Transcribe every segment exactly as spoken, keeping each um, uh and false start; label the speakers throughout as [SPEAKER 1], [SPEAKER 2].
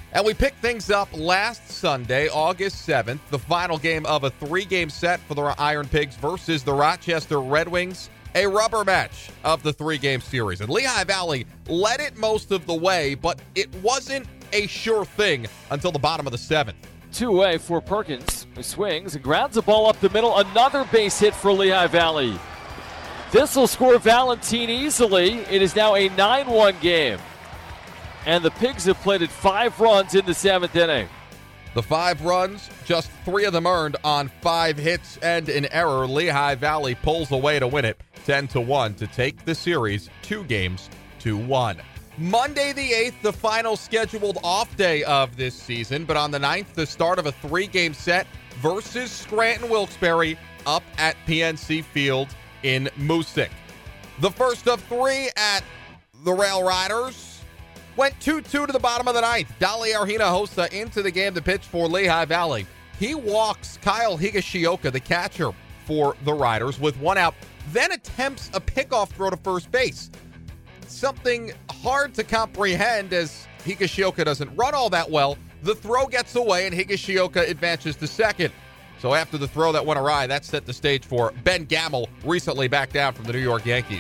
[SPEAKER 1] And we picked things up last Sunday, August seventh, the final game of a three-game set for the Iron Pigs versus the Rochester Red Wings, a rubber match of the three-game series. And Lehigh Valley led it most of the way, but it wasn't a sure thing until the bottom of the seventh.
[SPEAKER 2] Two-way for Perkins, who swings and grounds the ball up the middle. Another base hit for Lehigh Valley. This will score Valentine easily. It is now a nine one game. And the Pigs have plated five runs in the seventh inning.
[SPEAKER 1] The five runs, just three of them earned on five hits and an error. Lehigh Valley pulls away to win it ten to one to take the series two games to one. Monday the eighth, the final scheduled off day of this season, but on the ninth, the start of a three-game set versus Scranton Wilkes-Barre up at P N C Field in Moosic. The first of three at the Rail Riders went two two to the bottom of the ninth. Dali Arhina-Hossa into the game to pitch for Lehigh Valley. He walks Kyle Higashioka, the catcher for the Riders, with one out, then attempts a pickoff throw to first base. Something hard to comprehend as Higashioka doesn't run all that well. The throw gets away and Higashioka advances to second. So after the throw that went awry, that set the stage for Ben Gamel, recently back down from the New York Yankees.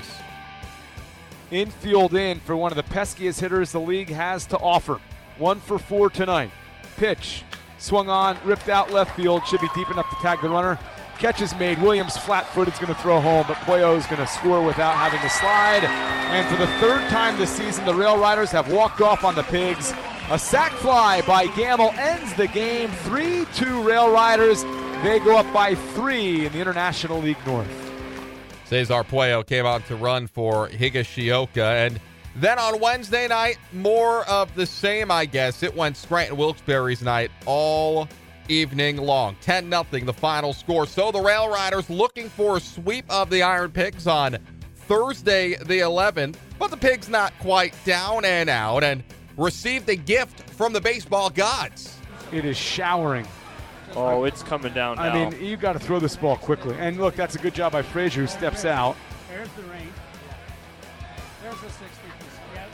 [SPEAKER 3] Infield in for one of the peskiest hitters the league has to offer. One for four tonight. Pitch swung on, ripped out left field. Should be deep enough to tag the runner. Catch is made. Williams flat-footed is going to throw home, but Puello is going to score without having to slide. And for the third time this season, the Rail Riders have walked off on the Pigs. A sac fly by Gamel ends the game. three two Rail Riders. They go up by three in the International League North.
[SPEAKER 1] Cesar Puello came on to run for Higashioka. And then on Wednesday night, more of the same, I guess. It went Scranton Wilkes-Barre's night all evening long. ten nothing the final score. So the Rail Riders looking for a sweep of the Iron Pigs on Thursday the eleventh. But the Pigs not quite down and out and received a gift from the baseball gods.
[SPEAKER 3] It is showering.
[SPEAKER 4] Oh, it's coming down now.
[SPEAKER 3] I mean, you've got to throw this ball quickly. And look, that's a good job by Frazier, who steps out.
[SPEAKER 5] There's the rain. There's the sixty. Yep.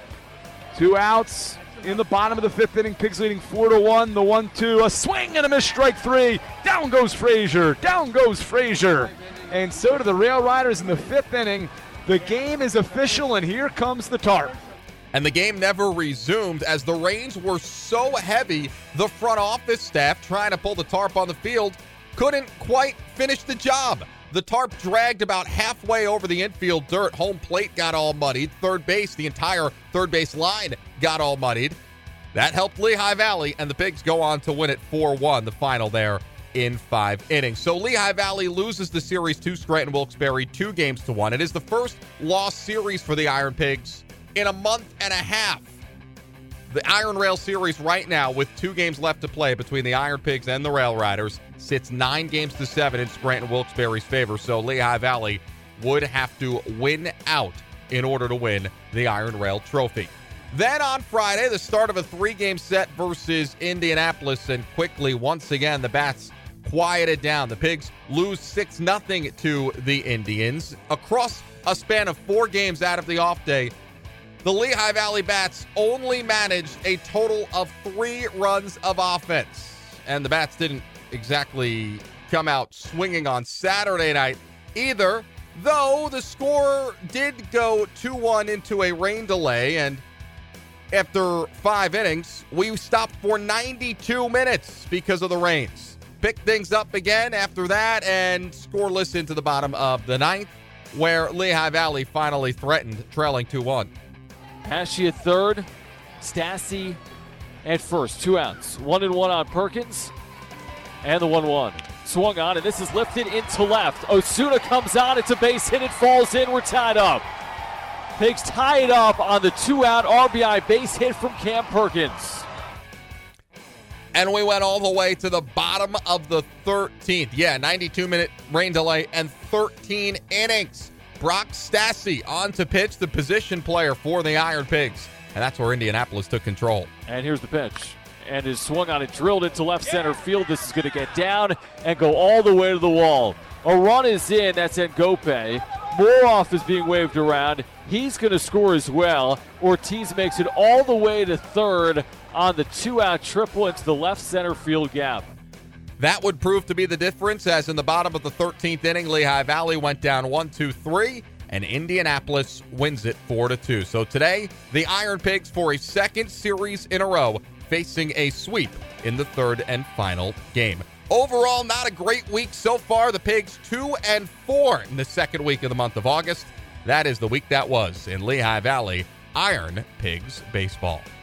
[SPEAKER 3] Two outs in the bottom of the fifth inning. Pigs leading four to one. The one two, a swing and a miss, strike three. Down goes Frazier. Down goes Frazier. And so do the Rail Riders in the fifth inning. The game is official, and here comes the tarp.
[SPEAKER 1] And the game never resumed as the rains were so heavy, the front office staff trying to pull the tarp on the field couldn't quite finish the job. The tarp dragged about halfway over the infield dirt. Home plate got all muddied. Third base, the entire third base line got all muddied. That helped Lehigh Valley, and the Pigs go on to win it four one, the final there in five innings. So Lehigh Valley loses the series to Scranton Wilkes-Barre two games to one. It is the first lost series for the Iron Pigs in a month and a half. The Iron Rail Series right now, with two games left to play between the Iron Pigs and the Rail Riders, sits nine games to seven in Scranton Wilkes-Barre's favor. So Lehigh Valley would have to win out in order to win the Iron Rail Trophy. Then on Friday, the start of a three-game set versus Indianapolis, and quickly, once again, the Bats quieted down. The Pigs lose six nothing to the Indians. Across a span of four games out of the off day, the Lehigh Valley Bats only managed a total of three runs of offense. And the Bats didn't exactly come out swinging on Saturday night either, though the score did go two one into a rain delay. And after five innings, we stopped for ninety-two minutes because of the rains. Picked things up again after that and scoreless into the bottom of the ninth, where Lehigh Valley finally threatened, trailing two one.
[SPEAKER 2] Pesci at third, Stassi at first. Two outs. One and one on Perkins. And the one one. Swung on, and this is lifted into left. Osuna comes on. It's a base hit. It falls in. We're tied up. Pigs tie it up on the two-out R B I base hit from Cam Perkins.
[SPEAKER 1] And we went all the way to the bottom of the thirteenth. Yeah, ninety-two minute rain delay and thirteen innings. Brock Stassi on to pitch, the position player for the Iron Pigs. And that's where Indianapolis took control.
[SPEAKER 2] And here's the pitch. And is swung on and drilled into left center field. This is going to get down and go all the way to the wall. A run is in. That's Ngope. Moroff is being waved around. He's going to score as well. Ortiz makes it all the way to third on the two-out triple into the left center field gap.
[SPEAKER 1] That would prove to be the difference, as in the bottom of the thirteenth inning, Lehigh Valley went down one two three, and Indianapolis wins it four to two. So today, the Iron Pigs, for a second series in a row, facing a sweep in the third and final game. Overall, not a great week so far. The Pigs two and four in the second week of the month of August. That is the week that was in Lehigh Valley Iron Pigs baseball.